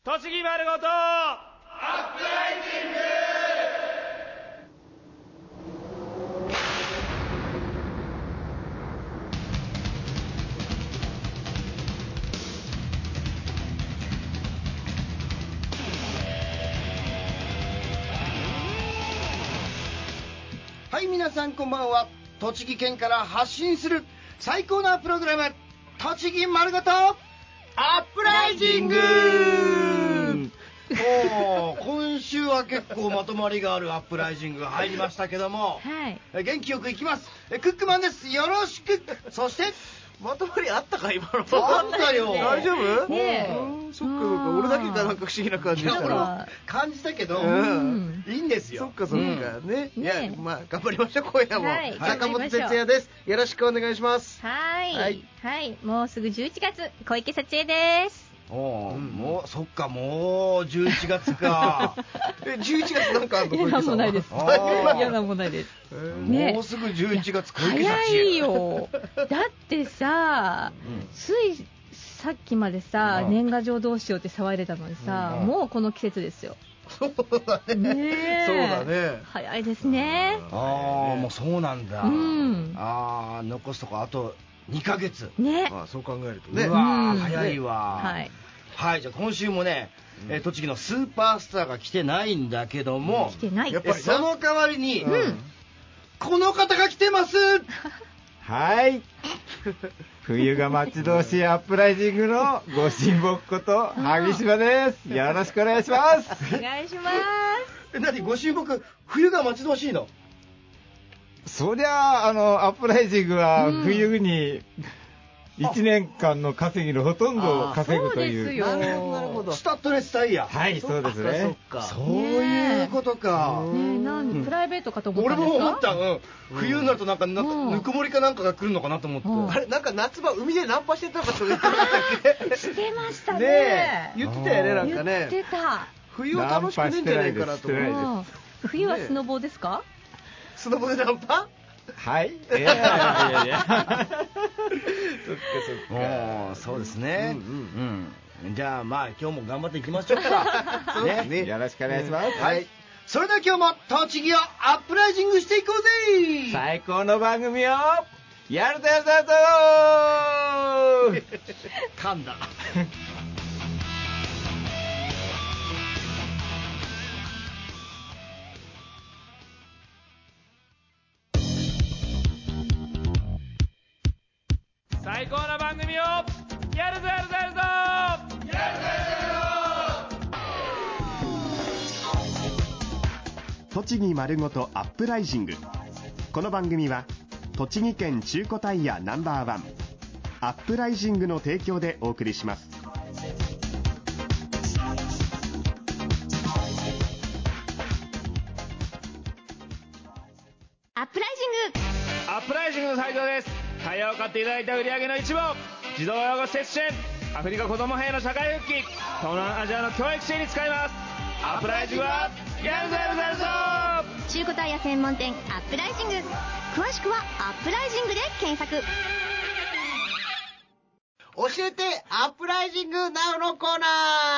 栃木丸ごとアップライジング。 はい、皆さんこんばんは。栃木県から発信する最高なプログラム、栃木丸ごとアップライジング。今週は結構まとまりがあるアップライジングが入りましたけども、はい、元気よくいきます。クックマンです。よろしく。そしてまとまりあったか今の。 あったよ。 大丈夫？ ねえ。そっかそっか。俺だけかなんか不思議な感じしたら。 感じたけど、いいんですよ。 そっかそっかね。いやまあ頑張りましょう今夜も。坂本哲也です。よろしくお願いします。 はいはい。もうすぐ11月、小池幸恵です。 もうそっか、もう11月か。 11月なんかあるの？ いやなんもないです。いやなんもないです。 もうすぐ11月、小池幸恵。 早いよ。だってさ、ついさっきまでさ、年賀状どうしようって騒いでたのにさ、もうこの季節ですよ。 そうだね。そうだね。 早いですね。 もうそうなんだ。残すとこあと2ヶ月。 ね。 そう考えるとね。 うわ早いわ。 はい。 じゃあ今週もね、栃木のスーパースターが来てないんだけども、 来てない。 やっぱりその代わりに、この方が来てます。 はい。冬が待ち遠しいアップライジングのご神木こと萩島です。よろしくお願いします。 お願いします。 何、ご神木冬が待ち遠しいの？ そりゃアップライジングは冬に1年間の稼ぎのほとんどを稼ぐという。 そうですよ。 なるほど。スタッドレスタイヤ。 はい、そうですね。 そういうことか。 プライベートかと思ったんですか？ 俺も思った。冬になるとなんかぬくもりかなんかが来るのかなと思って。 あれ、なんか夏場海でナンパしてたかと言ってなかったっけ？ してましたね。 言ってたよね、なんかね。 言ってた。 冬は楽しくねえんじゃないかなと思う。 冬はスノボですか？ スノボでナンパ？ はい。いや。 そっか。そうですね。じゃあまあ今日も頑張っていきましょうか。 そうですね。よろしくお願いします。 はい。それでは今日も栃木をアップライジングしていこうぜ。 最高の番組をやるぞやるぞやるぞ。 噛んだ。 最高な番組をやるぞやるぞやるぞ。 栃木丸ごとアップライジング。この番組は栃木県中古タイヤナンバーワンアップライジングの提供でお送りします。 アップライジング。 アップライジングの斉藤です。タイヤを買っていただいた売り上げの一部を児童養護施設支援、アフリカ子ども兵の社会復帰、東南アジアの教育支援に使います。アップライジングはやるぞやるぞやるぞ。 中古タイヤ専門店アップライジング。詳しくはアップライジングで検索。 教えてアップライジングナウのコーナ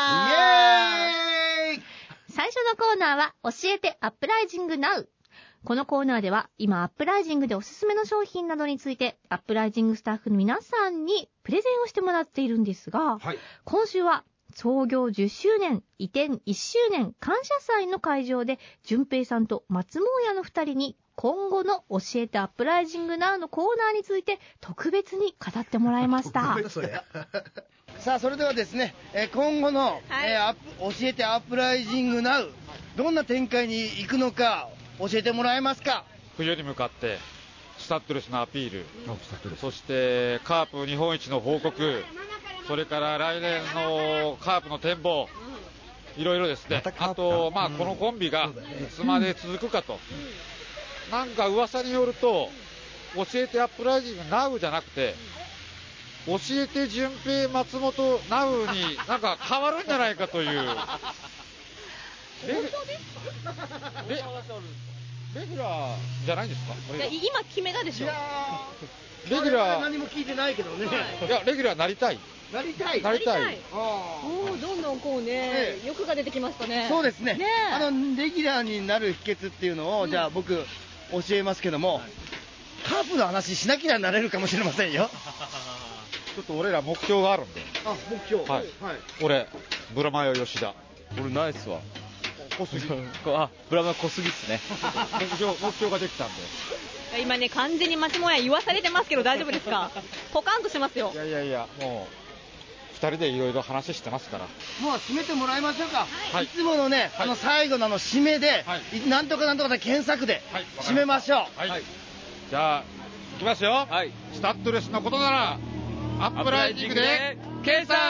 ー。イエーイ。 最初のコーナーは教えてアップライジングナウ。このコーナーでは今アップライジングでおすすめの商品などについてアップライジングスタッフの皆さんにプレゼンをしてもらっているんですが、今週は創業10周年移転1周年感謝祭の会場で淳平さんと松坊屋の2人に今後の教えてアップライジングナウのコーナーについて特別に語ってもらいました。 さあそれではですね、今後の、教えてアップライジングナウどんな展開に行くのか教えてもらえますか？ 冬に向かってスタッドレスのアピール、そしてカープ日本一の報告、それから来年のカープの展望、いろいろですね。あとこのコンビがいつまで続くかと、なんか噂によると教えてアップライジングナウじゃなくて教えて淳平松本ナウになんか変わるんじゃないかという。 レギュラーじゃないんですか？ 今決めたでしょ。 レギュラー何も聞いてないけどね。 いや、レギュラーなりたい。 なりたい。 どんどんこうね、欲が出てきましたね。 そうですね。レギュラーになる秘訣っていうのを、じゃあ僕教えますけども、カープの話しなきゃなれるかもしれませんよ。 ちょっと俺ら目標があるんで。 目標。 はい。俺、ブラマヨ吉田。 俺ないっすわ。 小杉。 ブラマヨ小杉っすね。 目標ができたんで。 今ね、完全に松もや言わされてますけど大丈夫ですか？ポカンとしてますよ。 いや、もう2人でいろいろ話してますから。 もう締めてもらいましょうか。いつものね、最後の締めで、なんとかなんとかで検索で締めましょう。 じゃあ、いきますよ。スタッドレスのことなら、アップライジングで検索。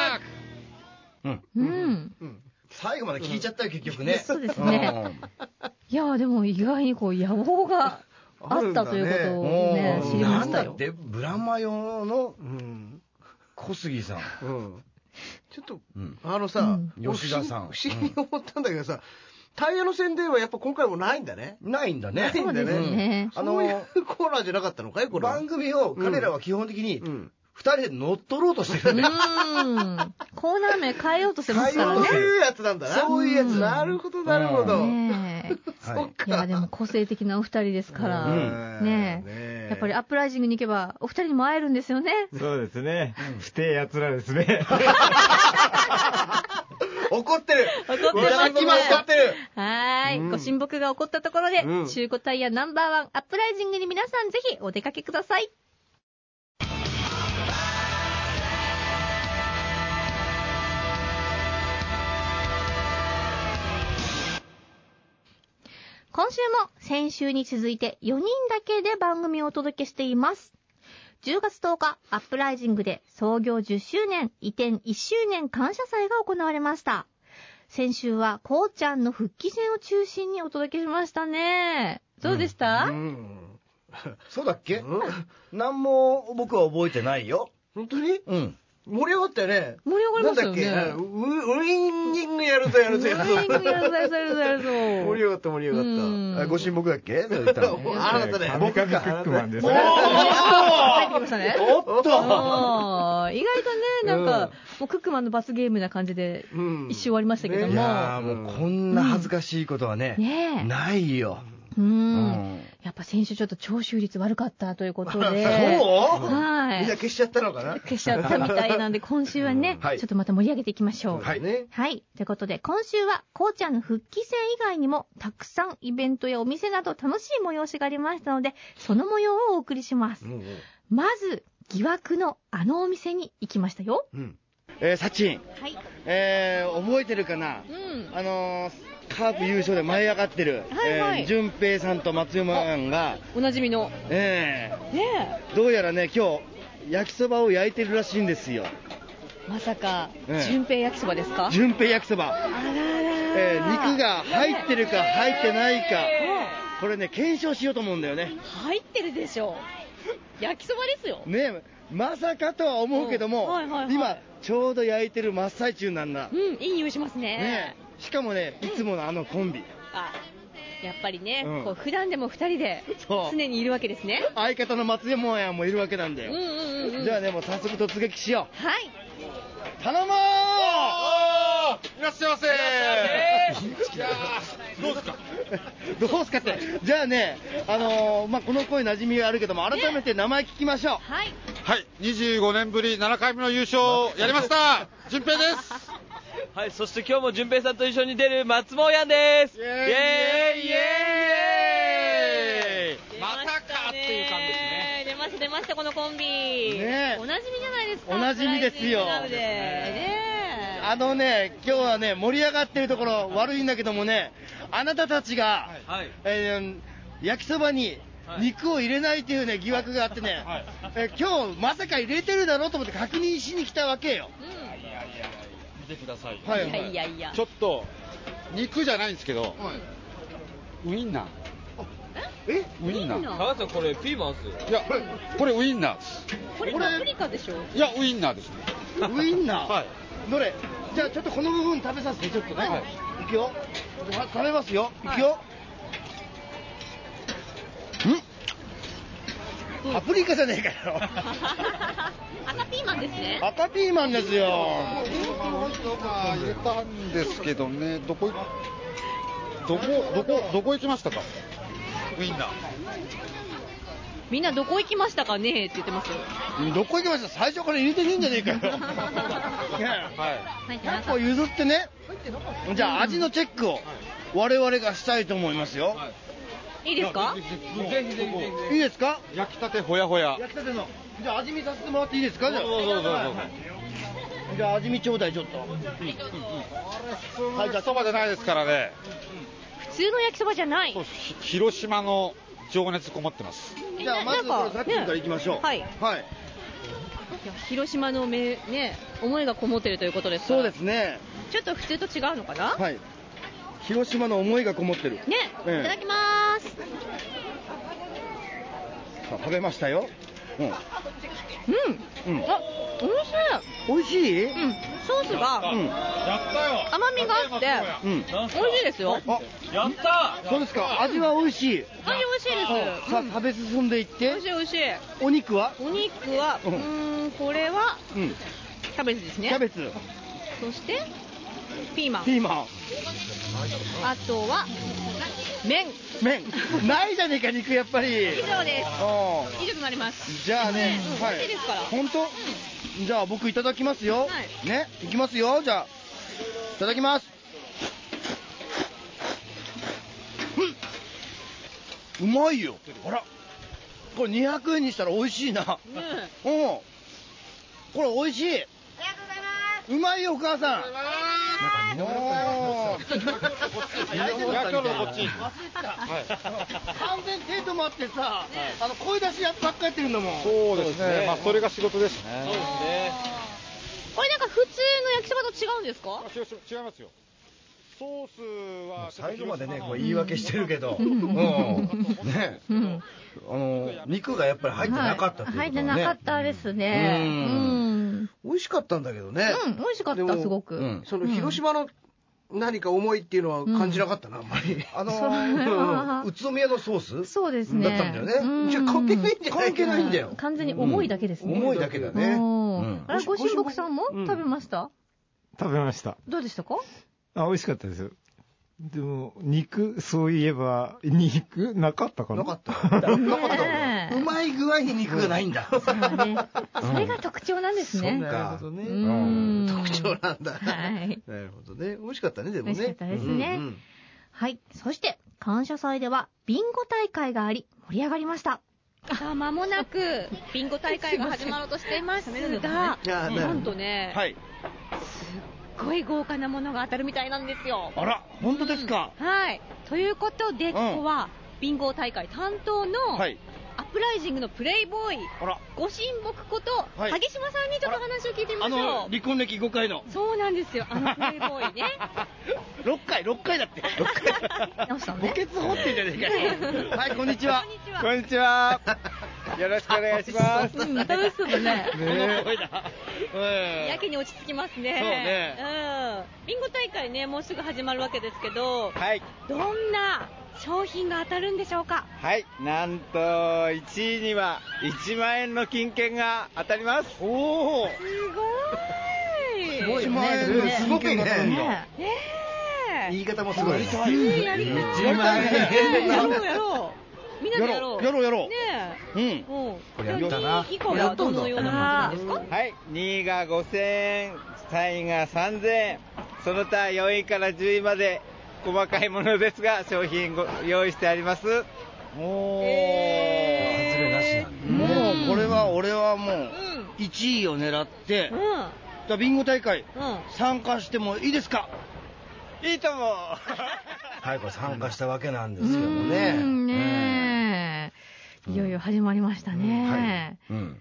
最後まで聞いちゃったよ、結局ね。 そうですね。いや、でも意外にこう野望があったということをね、知りましたよ。 なんだって、ブラマヨの小杉さん。 ちょっと、 吉田さん。 不思議に思ったんだけどさ、タイヤの宣伝はやっぱ今回もないんだね。 ないんだね。 そういうコーナーじゃなかったのかいこれ。 番組を彼らは基本的に、二人で乗っ取ろうとしてるんだよ。 コーナー名変えようとしてますからね。 そういうやつなんだな。 そういうやつ。 なるほど、なるほど。 いや、でも個性的なお二人ですから。ね、やっぱりアップライジングに行けばお二人にも会えるんですよね。 そうですね。不定やつらですね。 怒ってる。 怒ってます。 怒ってる。 ご親睦が起こったところで、中古タイヤナンバーワンアップライジングに皆さんぜひお出かけください。今週も先週に続いて4人だけで番組をお届けしています。10月10日、アップライジングで創業10周年、移転1周年感謝祭が行われました。先週はこうちゃんの復帰戦を中心にお届けしましたね。どうでした？ そうだっけ？何も僕は覚えてないよ。 本当に？ 盛り上がったよね。 盛り上がりましたよね。 なんだっけ？ウイニングやるぞ。 ウイニングやるぞ。 盛り上がった。ご親睦だっけ？あなたね。 僕がクックマンです。 入ってきましたね。 おっと。 意外とね、なんか、もうクックマンの罰ゲームな感じで、一周終わりましたけども。 いやもうこんな恥ずかしいことはね、ないよ。 やっぱ先週ちょっと聴取率悪かったということで。そう？ みんな消しちゃったのかな？ 消しちゃったみたいなんで、今週はね、ちょっとまた盛り上げていきましょう。 はい。 ということで、今週は、こうちゃんの復帰戦以外にも、たくさんイベントやお店など楽しい催しがありましたので、その模様をお送りします。まず、疑惑のあのお店に行きましたよ。 サチン。覚えてるかな？カープ優勝で舞い上がってる、淳平さんと松山さんがおなじみのどうやらね今日焼きそばを焼いてるらしいんですよ。 まさか淳平焼きそばですか？ 淳平焼きそば。肉が入ってるか入ってないか、これね検証しようと思うんだよね。 入ってるでしょ。焼きそばですよね。まさかとは思うけども、今ちょうど焼いてる真っ最中なんだ。 いい匂いしますね。 しかもね、いつものあのコンビ。 やっぱりね、こう普段でも2人で常にいるわけですね。 相方の松山屋もいるわけなんだよ。じゃあね、もう早速突撃しよう。 はい。 頼もう！ いらっしゃいませどうですか？ どうすかって。じゃあね、この声馴染みがあるけども、改めて名前聞きましょう。 はい、25年ぶり7回目の優勝やりました淳平です。 はい、そして今日も淳平さんと一緒に出る松本やんです。イエーイイエーイ。 またかっていう感じですね。 出ましたこのコンビ。おなじみじゃないですか。 おなじみですよ。今日はね盛り上がってるところ悪いんだけどもね、あなたたちが、焼きそばに肉を入れないっていうね疑惑があってね、今日まさか入れてるだろうと思って確認しに来たわけよ。 見てください。 いやちょっと肉じゃないんですけど、ウインナー。ウインナー。 高橋さんこれピーマンっすよ。 いやこれウインナーです。 これパプリカでしょ？ いやウインナーですね。 ウインナー。どれ？じゃあちょっとこの部分食べさせてちょっとね。いくよ。食べますよ。いくよ。 パプリカじゃねえかよ。 赤ピーマンですね。 赤ピーマンですよ。 入れたんですけどね、どこ行きましたか。みんなどこ行きましたかねって言ってますよ。 どこ行きました。最初から入れてねえんじゃねえかよ。100個譲ってね。じゃあ味のチェックを我々がしたいと思いますよ。 いいですか？ いいですか？ 焼きたてほやほや。 焼きたての。じゃあ味見させてもらっていいですか？じゃあ。じゃあ味見ちょうだいちょっと。 はい、じゃあそばじゃないですからね。 普通の焼きそばじゃない。 広島の情熱こもってます。 じゃあまずこれさっきから行きましょう。 はい。 はい。 広島のね思いがこもってるということですか。 そうですね。 ちょっと普通と違うのかな。 はい。広島の思いがこもってる。 ね。いただきます。 さあ食べましたよ。あ、美味しい。 ソースが甘みがあって美味しいですよ。 やった。 そうですか。味は美味しい。 味美味しいです。 さあ食べ進んでいって。 美味しい。 お肉はこれはキャベツですね。 キャベツ。 そしてピーマン。あとは麺。 ないじゃねえか肉やっぱり。 以上です。以上となります。 じゃあね。 美味しいですから。 本当？じゃあ僕いただきますよ。ね、いきますよ。じゃあいただきます。うまいよ。あら、これ200円にしたら美味しいな。これ美味しい。ありがとうございます。うまいよお母さん。完全程度もあってさ、声出しばっかやってるんだもん。 そうですね。まあそれが仕事ですね。 これなんか普通の焼きそばと違うんですか？ 違いますよ。ソースは最後までねこう言い訳してるけど、肉がやっぱり入ってなかったっていうことね。 入ってなかったですね。 美味しかったんだけどね。 美味しかったすごく。 その広島の何か思いっていうのは感じなかったな、あんまり。宇都宮のソース？そうですね。だったんだよね。じゃあ関係ないんじゃない？関係ないんだよ。 完全に思いだけですね。 思いだけだね。 あれ、ご神木さんも食べました？ 食べました。 どうでしたか？ 美味しかったですよ。でも肉、そういえば肉なかったかな。 なかった。うまい具合に肉がないんだ。 それが特徴なんですね。 なるほどね。特徴なんだ。はい。なるほどね。美味しかったね、でもね。 美味しかったですね。はい。そして感謝祭ではビンゴ大会があり盛り上がりました。間もなくビンゴ大会が始まろうとしていますが、なんとね。はい。すごい豪華なものが当たるみたいなんですよ。 あら、本当ですか？ はい。ということで、ここはビンゴ大会担当のアップライジングのプレイボーイ、ご神木こと萩島さんにちょっと話を聞いてみましょう。 離婚歴5回の。 そうなんですよ。プレイボーイね。 6回だって。 直したのね。 墓穴掘ってんじゃねえかよ。はい、こんにちは。 こんにちは。よろしくお願いします。 楽しそうだね。 この声だ。 やけに落ち着きますね。 そうね。 ビンゴ大会ね、もうすぐ始まるわけですけど、どんな商品が当たるんでしょうか？ はい、なんと1位には1万円の金券が当たります。 おお、 すごい。 1万円のすごいね。言い方もすごい。 1万円。やろう。みんなでやろう。 やろう。 ねえ。これやったな。2位以降はどのような感じですか？ はい、2位が5000円、3位が3000円、その他4位から10位まで細かいものですが商品用意してあります。 外れなしなんだ。 もうこれは俺はもう1位を狙ってビンゴ大会参加してもいいですか？ いいと思う。 はい、これ参加したわけなんですけどもね。 いよいよ始まりましたね。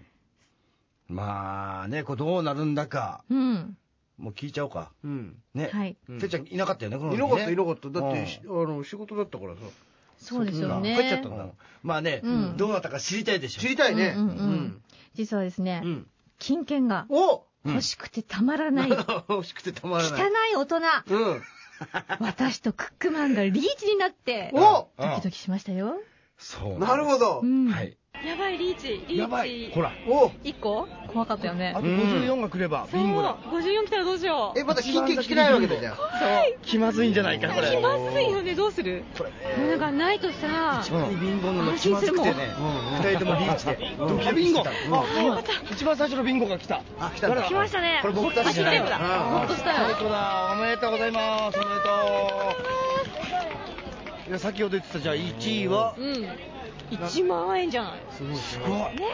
まあね、これどうなるんだか。もう聞いちゃおうか。ね。てっちゃんいなかったよね、この時ね。いなかった。だって仕事だったからさ。 そうですよね。 帰っちゃったんだ。まあね、どうなったか知りたいでしょ。知りたいね。 実はですね、金券が欲しくてたまらない。 欲しくてたまらない。 汚い大人。私とクックマンがリーチになって、ドキドキしましたよ。 そう。なるほど。 はい。 やばい、リーチ。 やばい。ほら。 1個怖かったよね。 あと54が来れば、ビンゴだ。 54来たらどうしよう。 まだ金券来てないわけだじゃん。 そう。 気まずいんじゃないか、これ。 気まずいよね、どうする？これなんかないとさ、 一番ビンゴの気まずくてね。2人ともリーチで。ビンゴ。一番最初のビンゴが来た。 来ましたね。 これ僕たちじゃない。 ホッとしたよ。 最高だ。おめでとうございます。おめでとう。いや、先ほど言ってたじゃあ1位は 1万円じゃない。 すごい。 ね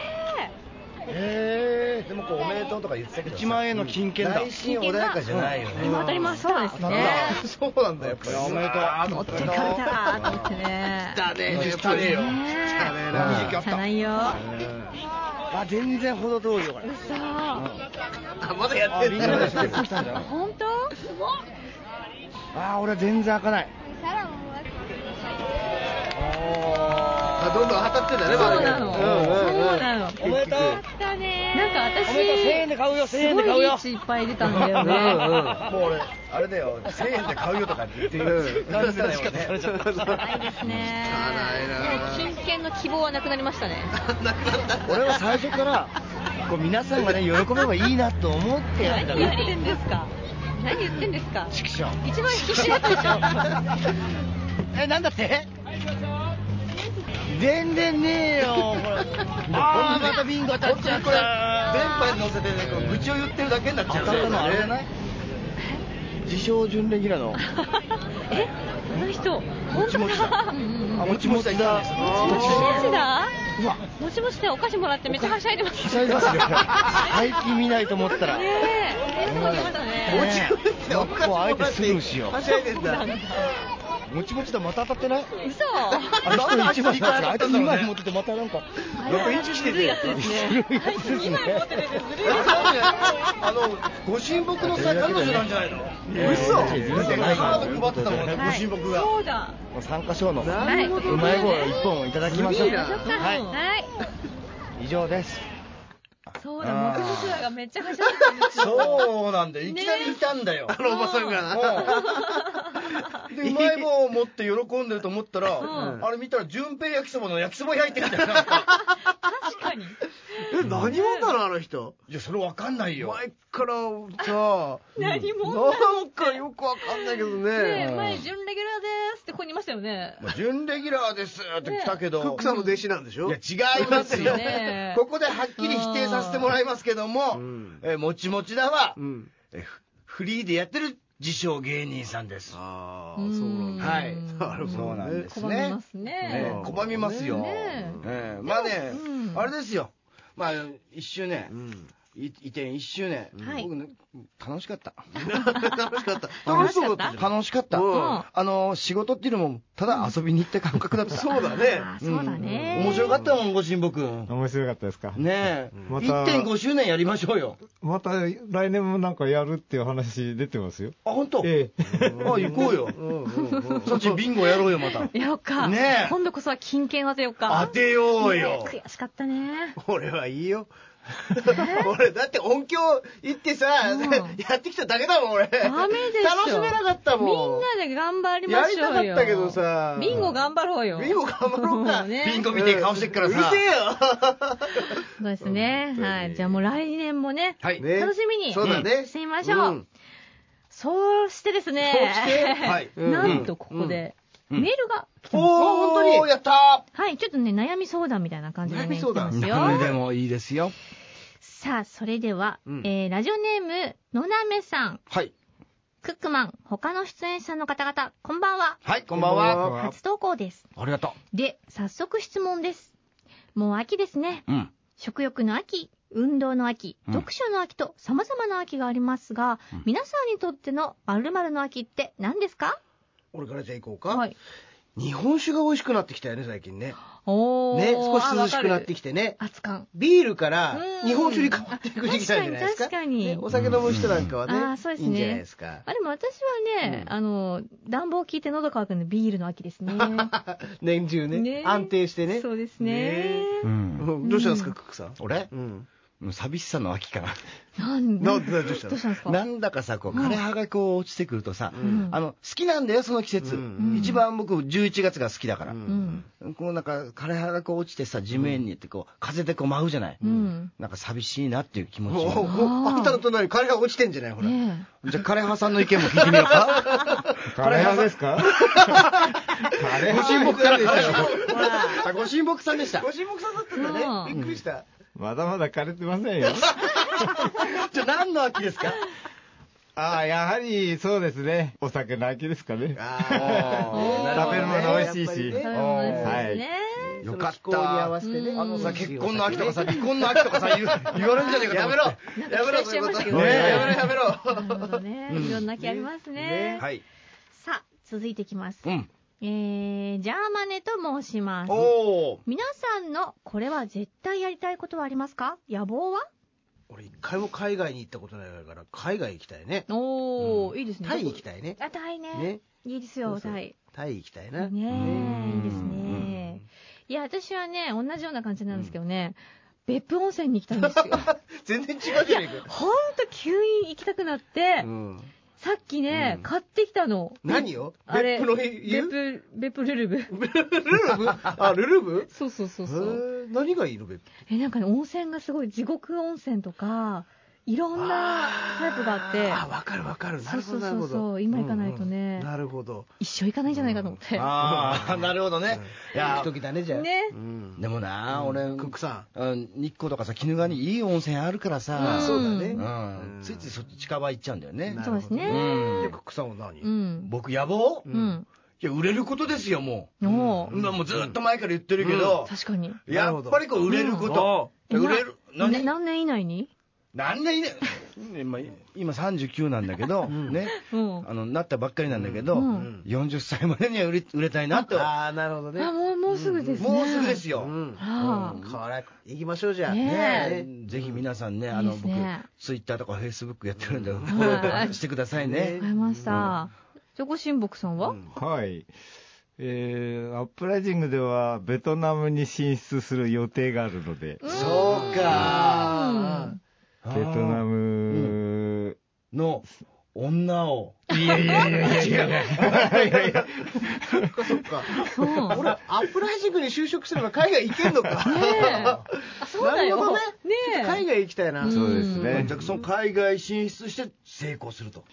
でもおめでとうとか言ってたけど 1万円の金券だ。 内心穏やかじゃないよね。 今当たりました。そうですね。 そうなんだよ。 おめでとう。 持ってかれたと思ってね。 だねよ。だねよ。 じゃないよ。 全然程遠いよこれ。 嘘。 まだやってる。 本当？ 俺全然開かない。 どんどん当たってんだね。 そうなの。そうなの。 おめでとう。 なんか私、 おめでとう。1000円で買うよ。1000円で買うよ。 すごいリーチいっぱい出たんだよね。 もう俺あれだよ。1000円で買うよとかって言ってる。 感じの仕方されちゃった。 ないですね。金券の希望はなくなりましたね。 俺は最初から皆さんがね喜べばいいなと思ってやったの。 何言ってんですか。何言ってんですか。 畜生。 一番必死だったでしょ。 なんだって？全然ねえよ。またビンゴ当たっちゃった。 これ電波に乗せてね、愚痴を言ってるだけになっちゃう。 当たったのあれじゃない？自称準レギュラーの。 あの人、 もちもちだ。もちもちだ。 もちもちだ。もちもちでお菓子もらってめっちゃはしゃいでます。 はしゃいでますね。最近見ないと思ったら。 ねえ。そうきましたね。 もちもちでお菓子もらってあえてスルーしよう。 はしゃいでんだ。 もちもちだ、また当たってない？ 嘘。 あれ1人1枚だからあいつ2枚持っててまたなんか 1してて。 ずるいやつですね。2枚持っててずるいやつ。 ご神木のさ彼女なんじゃないの？嘘。カード配ってたもんね、ご神木が。 そうだ。 参加賞のうまい棒1本いただきましょう。 はい。 以上です。 そうだ、もちもちだがめっちゃはしゃいでたんですよ。 そうなんだよ。いきなりいたんだよ。おばさんが。でうまい棒を持って喜んでると思ったら、あれ見たら純平焼きそばの焼きそば焼いてるんだよ。 確かに。 何者だろあの人。 いやそれわかんないよ。 前からさ、 何者なんかよくわかんないけどね。 前準レギュラーですってここにいましたよね。 準レギュラーですって来たけど、 クックさんの弟子なんでしょ。 いや違いますよ。ここではっきり否定させてもらいますけども、もちもちだはフリーでやってる自称芸人さんです。 ああ、そうなんだ。 はい。 そうなんです拒みますね。 拒みますよ。まあね、あれですよ。まあ1周年。移転1周年。僕ね、楽しかった。 楽しかった。 楽しかった。仕事っていうのも、ただ遊びに行った感覚だった。 そうだね。 そうだね。 面白かったもん、ご神木。 面白かったですか。 ねえ。1.5 周年やりましょうよ。 また来年もなんかやるっていう話出てますよ。 あ、本当？行こうよ。そっちビンゴやろうよ、また。 やろうか。ねえ。今度こそは金券当てようか。 当てようよ。 悔しかったね。 俺はいいよ。俺だって音響行ってさ、やってきただけだもん俺。 ダメですよ。 楽しめなかったもん。 みんなで頑張りましょうよ。 やりたかったけどさ。 ビンゴ頑張ろうよ。 ビンゴ頑張ろうか。ビンゴ見て顔してっからさ。 うるせえよ。そうですね。はい。じゃあもう来年もね、楽しみにしてみましょう。そうしてですね。なんとここで。メールが来てます。 本当にやったー。 はい、ちょっとね、悩み相談みたいな感じでね、来てますよ。 何でもいいですよ。 さあ、それでは、ラジオネーム、のなめさん。 はい。 クックマン、他の出演者の方々、こんばんは。 はい、こんばんは。 初投稿です。 ありがとう。で、早速質問です。もう秋ですね。食欲の秋、運動の秋、読書の秋と様々な秋がありますが、皆さんにとっての〇〇の秋って何ですか？ 俺からじゃあ行こうか。はい。日本酒が美味しくなってきたよね、最近ね。ね、少し涼しくなってきてね。 熱燗。 ビールから日本酒に変わっていく時期なんじゃないですか。 確かに。 お酒飲む人なんかはね、 そうですね。 いいんじゃないですか。 でも私はね、暖房効いて喉乾くのでビールの秋ですね。 年中ね。安定してね。 そうですね。 どうしたんですか、クックさん。俺？ 寂しさの秋かな。 どうしたんですか？ なんだかさ、こう枯れ葉がこう落ちてくるとさ、好きなんだよその季節。一番僕11月が好きだから。こうなんか枯れ葉がこう落ちてさ、地面にってこう風でこう舞うじゃない。なんか寂しいなっていう気持ち。 秋田の隣に枯れ葉落ちてんじゃないほら。 じゃあ枯れ葉さんの意見も聞いてみようか。 枯れ葉ですか？枯れ葉。 ご神木から。ご神木さんでした。 ご神木さんだったんだね。びっくりした。 まだまだ枯れてませんよ。 じゃあ何の秋ですか？ やはりそうですね。お酒の秋ですかね。食べるもの美味しいし。 はい。 よかった。 気候に合わせてね。 さ、結婚の秋とかさ、離婚の秋とかさ、言われるんじゃねえかと。 やめろそういうこと。やめろ。 なるほどね。いろんな秋ありますね。 はい。 さあ、続いていきます。ジャーマネと申します。皆さんのこれは絶対やりたいことはありますか？野望は？ 俺一回も海外に行ったことないから海外行きたいね。 いいですね。 タイ行きたいね。 タイね。いいですよ、タイ。 タイ行きたいな。 ね、いいですね。いや、私はね、同じような感じなんですけどね、別府温泉に行きたいんですよ。 全然違うじゃねえか。 ほんと急に行きたくなって、さっきね、買ってきたの。 何よ？ 別府の湯？別府ルルブ。ルルブ？ ルルブ？ そう。 何がいいの別府？ なんかね、温泉がすごい地獄温泉とか、いろんなタイプがあって。 わかる。なるほど。 そう。今行かないとね。 なるほど。 一生行かないんじゃないかと思って。 なるほどね。 行くときだね、じゃあ。 ね。 でもな、俺、 クックさん。日光とかさ、鬼怒川にいい温泉あるからさ。 そうだね。 ついついそっち近場行っちゃうんだよね。 そうですね。 クックさんは何？ 僕、野望？いや、売れることですよ、もう。もうずっと前から言ってるけど。 確かに。 やっぱりこう、売れること。売れる。 何年以内に？ 何年以内今39なんだけど、ね。なったばっかりなんだけど、40歳までには売れたいなと。 なるほどね。 もうすぐですね。 もうすぐですよ。 行きましょうじゃあ。 ぜひ皆さんね、僕、ツイッターとかフェイスブックやってるんで、フォローしてくださいね。 わかりました。じゃあ、ご神木さんは？ はい。アップライジングではベトナムに進出する予定があるので。 そうか。 ベトナムの女を。 いや。 そっか。俺、アップライジングに就職すれば海外行けんのか。 そうだよ。 なるほどね。海外行きたいな。 そうですね。 じゃあ、その海外進出して成功すると。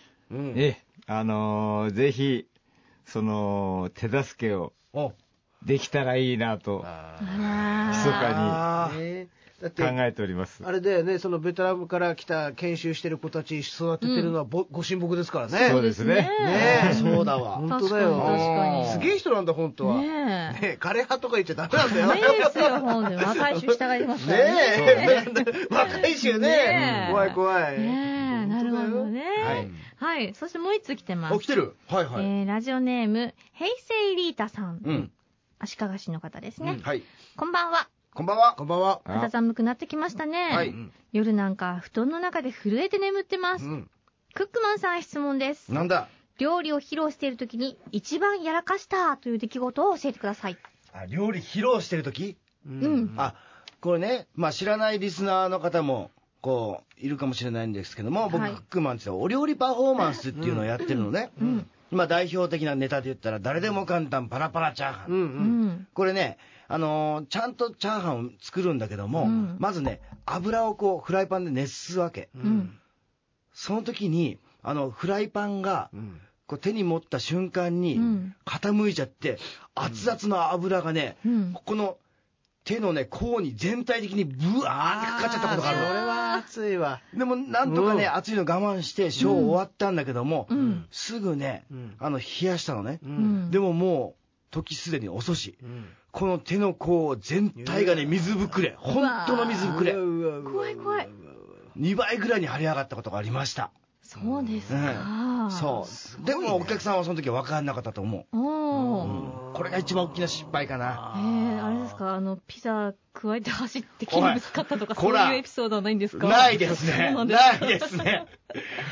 ぜひ、その、手助けをできたらいいなと、密かに考えております。 あれだよね、そのベトナムから来た研修してる子たち育ててるのはご神木ですからね。 そうですね。 ねえ、そうだわ。 本当だよ。 確かに。 すげえ人なんだ、本当は。ねえ、枯れ葉とか言っちゃダメなんだよ。 ダメですよ、本当に。若い衆従いますからね。 ねえ、若い衆ね。怖い。 なるほどね。はい。そしてもう一つ来てます。 来てる。 ラジオネーム、平成リータさん。足利市の方ですね。こんばんは。 こんばんは。 肌寒くなってきましたね。夜なんか布団の中で震えて眠ってます。クックマンさん質問です。 なんだ？ 料理を披露しているときに一番やらかしたという出来事を教えてください。 料理披露してるとき？これね、知らないリスナーの方もこういるかもしれないんですけども、僕、クックマンってお料理パフォーマンスっていうのをやってるのね。今代表的なネタで言ったら誰でも簡単パラパラチャーハン。これね、ちゃんとチャーハンを作るんだけども、まずね、油をこうフライパンで熱すわけ。その時にフライパンがこう手に持った瞬間に傾いちゃって、熱々の油がね、この手のね、甲に全体的にブワーってかかっちゃったことがあるの。 それは熱いわ。 でもなんとかね、熱いの我慢してショー終わったんだけども、すぐね、冷やしたのね。でももう時すでに遅し。この手の甲全体がね、水ぶくれ。本当の水ぶくれ。 怖い。 2倍ぐらいに腫れ上がったことがありました。 そうですか。 そう。でもお客さんはその時は分からなかったと思う。これが一番大きな失敗かな。 あれですか、ピザ加えて走って木にぶつかったとか、そういうエピソードはないんですか？ ないですね。ないですね。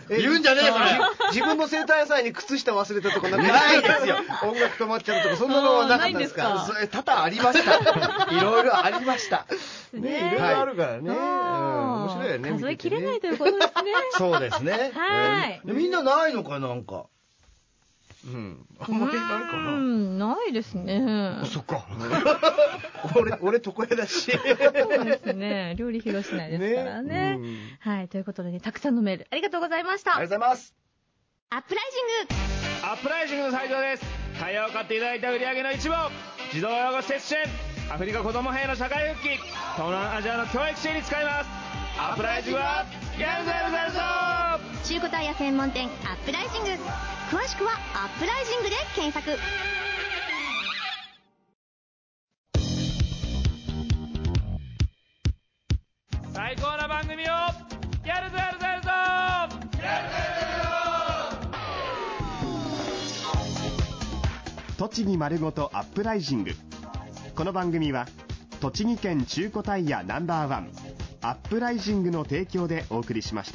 言うんじゃねえよそれ。 自分の生誕祭に靴下忘れたとかないですよ。音楽止まっちゃうとかそんなのはなかったですか。それ多々ありました。いろいろありました。ね、いろいろあるからね。面白いよね。 数えきれないということですね。 そうですね。 はい。 みんなないのかなんか。 あんまりないかな。 ないですね。 そっか。 俺床屋だし。 そうですね。料理広しないですからね。はい。ということでね、たくさんのメールありがとうございました。 ありがとうございます。 アップライジング。 アップライジングの斉藤です。タイヤを買っていただいた売り上げの一部を児童養護施設支援、アフリカ子ども兵の社会復帰、東南アジアの教育支援に使います。アップライジングはやるぞやるぞやるぞ。 中古タイヤ専門店アップライジング。詳しくはアップライジングで検索。 最高な番組をやるぞやるぞやるぞ。 栃木丸ごとアップライジング。この番組は栃木県中古タイヤナンバーワンアップライジングの提供でお送りしました。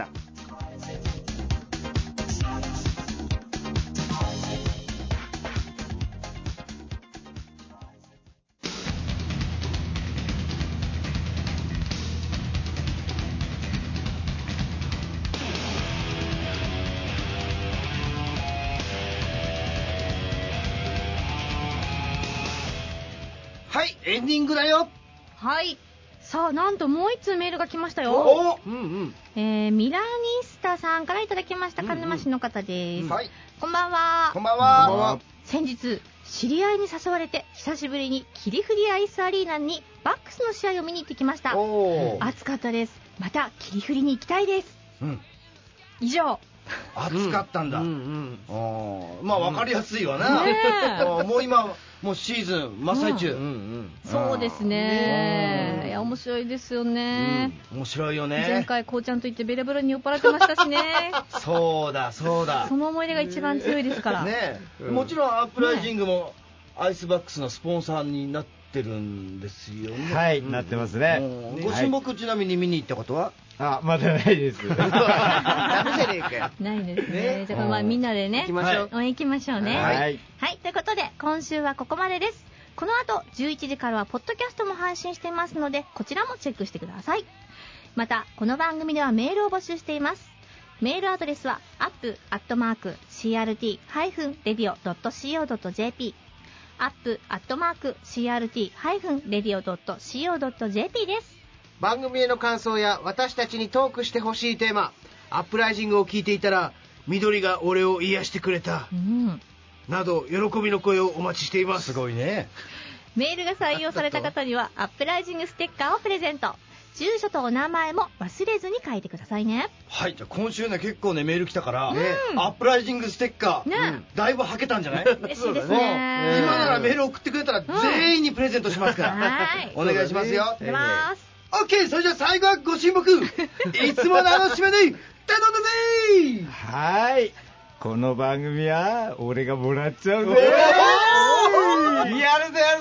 はい、エンディングだよ。 はい。さあ、なんともう一通メールが来ましたよ。 お、 ミラニスタさんからいただきました。鹿沼市の方です。 はい。 こんばんは。 こんばんは。 先日、知り合いに誘われて、久しぶりに霧降りアイスアリーナにバックスの試合を見に行ってきました。暑かったです。また、霧降りに行きたいです。以上。 暑かったんだ。まあ分かりやすいわな。もう今もうシーズン真っ最中。 そうですね。いや面白いですよね。 面白いよね。 前回こうちゃんと言ってベラベラに酔っ払ってましたしね。 そうだそうだ。 その思い出が一番強いですから。 ね。もちろんアップライジングもアイスバックスのスポンサーになってるんですよね。 はい、なってますね。 ご親睦ちなみに見に行ったことは？ まだないです。 ダメじゃねえかよ。 ないですね。じゃあまあみんなでね、応援行きましょうね。はい。ということで今週はここまでです。この後11時からはポッドキャストも配信していますので、こちらもチェックしてください。またこの番組ではメールを募集しています。メールアドレスは up@crt-radio.co.jp up@crt-radio.co.jp です。 番組への感想や私たちにトークしてほしいテーマ、アップライジングを聞いていたら緑が俺を癒してくれた、など喜びの声をお待ちしています。 すごいね。 メールが採用された方にはアップライジングステッカーをプレゼント。住所とお名前も忘れずに書いてくださいね。 はい、じゃあ今週ね結構ねメール来たから、アップライジングステッカー、だいぶはけたんじゃない？ 嬉しいですね。 今ならメール送ってくれたら全員にプレゼントしますから、お願いしますよ。 お願いします。 オッケー、それじゃあ最後はご親睦。いつもの締めで頼んだぜ。 はい、この番組は俺がもらっちゃうぜ。やるぜ。